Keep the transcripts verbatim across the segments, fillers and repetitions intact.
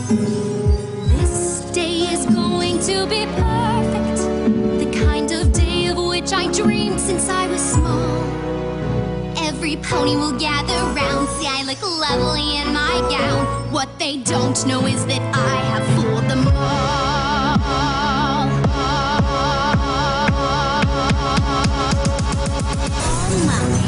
This day is going to be perfect, the kind of day of which I dreamed since I was small. Every pony will gather round, see I look lovely in my gown. What they don't know is that I have fooled them all. Mine.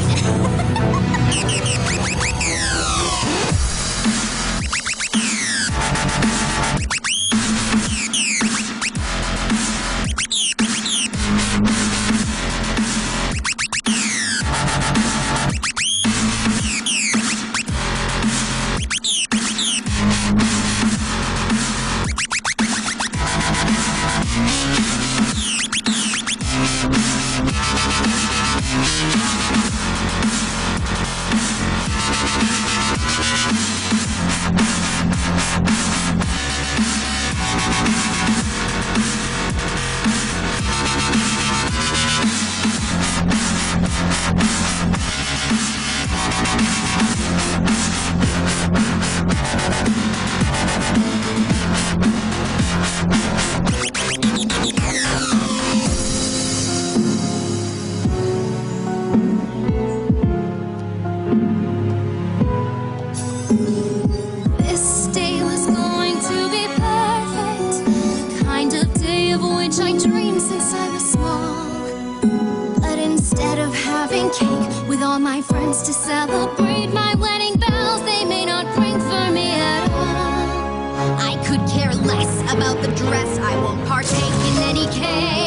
This day was going to be perfect, the kind of day of which I dreamed since I was small. But instead of having cake with all my friends to celebrate my wedding bells, they may not ring for me at all. I could care less about the dress, I won't partake in any cake.